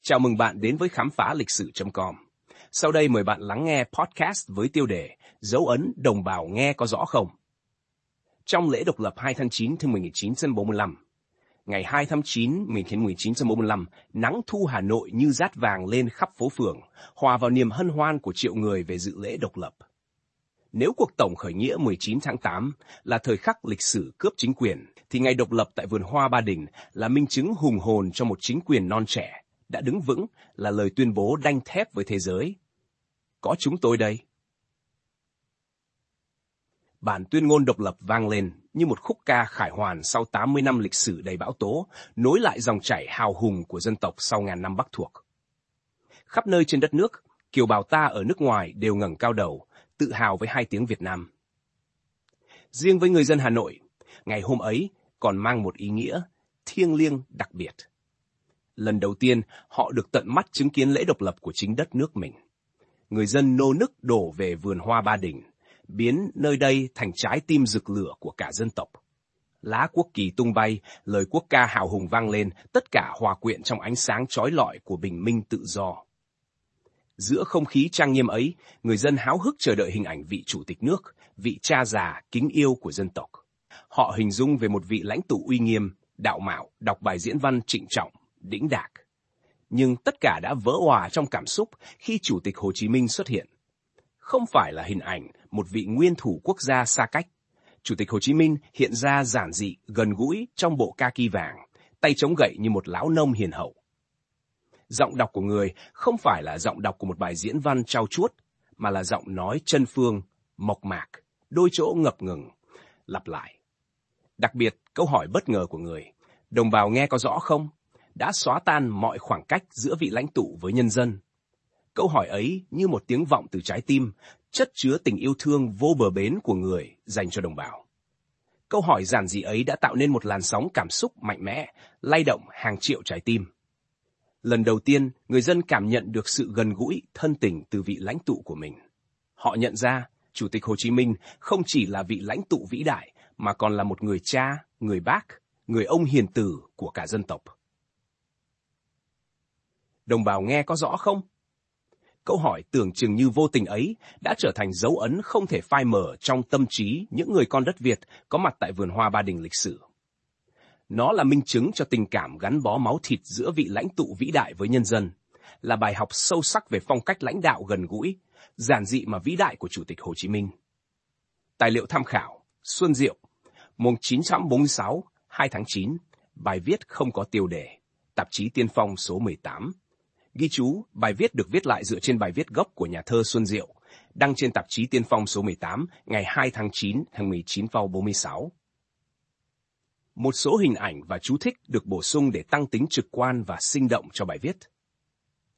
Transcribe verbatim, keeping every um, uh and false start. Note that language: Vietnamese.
Chào mừng bạn đến với khám phá lịch sử chấm com. Sau đây mời bạn lắng nghe podcast với tiêu đề Dấu ấn đồng bào nghe có rõ không? Trong lễ độc lập hai tháng chín năm một nghìn chín trăm bốn mươi lăm, ngày hai tháng chín năm một nghìn chín trăm bốn mươi lăm, nắng thu Hà Nội như dát vàng lên khắp phố phường, hòa vào niềm hân hoan của triệu người về dự lễ độc lập. Nếu cuộc tổng khởi nghĩa mười chín tháng tám là thời khắc lịch sử cướp chính quyền, thì ngày độc lập tại vườn hoa Ba Đình là minh chứng hùng hồn cho một chính quyền non trẻ đã đứng vững, là lời tuyên bố đanh thép với thế giới. Có chúng tôi đây. Bản tuyên ngôn độc lập vang lên như một khúc ca khải hoàn sau tám mươi năm lịch sử đầy bão tố, nối lại dòng chảy hào hùng của dân tộc sau ngàn năm Bắc thuộc. Khắp nơi trên đất nước, kiều bào ta ở nước ngoài đều ngẩng cao đầu, tự hào với hai tiếng Việt Nam. Riêng với người dân Hà Nội, ngày hôm ấy còn mang một ý nghĩa thiêng liêng đặc biệt. Lần đầu tiên, họ được tận mắt chứng kiến lễ độc lập của chính đất nước mình. Người dân nô nức đổ về vườn hoa Ba Đình, biến nơi đây thành trái tim rực lửa của cả dân tộc. Lá quốc kỳ tung bay, lời quốc ca hào hùng vang lên, tất cả hòa quyện trong ánh sáng chói lọi của bình minh tự do. Giữa không khí trang nghiêm ấy, người dân háo hức chờ đợi hình ảnh vị chủ tịch nước, vị cha già kính yêu của dân tộc. Họ hình dung về một vị lãnh tụ uy nghiêm, đạo mạo, đọc bài diễn văn trịnh trọng, đĩnh đạc. Nhưng tất cả đã vỡ òa trong cảm xúc khi Chủ tịch Hồ Chí Minh xuất hiện. Không phải là hình ảnh một vị nguyên thủ quốc gia xa cách. Chủ tịch Hồ Chí Minh hiện ra giản dị, gần gũi trong bộ kaki vàng, tay chống gậy như một lão nông hiền hậu. Giọng đọc của người không phải là giọng đọc của một bài diễn văn trau chuốt, mà là giọng nói chân phương, mộc mạc, đôi chỗ ngập ngừng, lặp lại. Đặc biệt, câu hỏi bất ngờ của người, đồng bào nghe có rõ không? Đã xóa tan mọi khoảng cách giữa vị lãnh tụ với nhân dân. Câu hỏi ấy như một tiếng vọng từ trái tim, chất chứa tình yêu thương vô bờ bến của người dành cho đồng bào. Câu hỏi giản dị ấy đã tạo nên một làn sóng cảm xúc mạnh mẽ, lay động hàng triệu trái tim. Lần đầu tiên, người dân cảm nhận được sự gần gũi, thân tình từ vị lãnh tụ của mình. Họ nhận ra, Chủ tịch Hồ Chí Minh không chỉ là vị lãnh tụ vĩ đại, mà còn là một người cha, người bác, người ông hiền tử của cả dân tộc. Đồng bào nghe có rõ không? Câu hỏi tưởng chừng như vô tình ấy đã trở thành dấu ấn không thể phai mờ trong tâm trí những người con đất Việt có mặt tại vườn hoa Ba Đình lịch sử. Nó là minh chứng cho tình cảm gắn bó máu thịt giữa vị lãnh tụ vĩ đại với nhân dân, là bài học sâu sắc về phong cách lãnh đạo gần gũi, giản dị mà vĩ đại của Chủ tịch Hồ Chí Minh. Tài liệu tham khảo, Xuân Diệu, một nghìn chín trăm bốn mươi sáu, hai tháng chín, bài viết không có tiêu đề, tạp chí Tiên Phong số mười tám. Ghi chú, bài viết được viết lại dựa trên bài viết gốc của nhà thơ Xuân Diệu, đăng trên tạp chí Tiên Phong số mười tám ngày hai tháng chín năm một nghìn chín trăm bốn mươi sáu. Một số hình ảnh và chú thích được bổ sung để tăng tính trực quan và sinh động cho bài viết.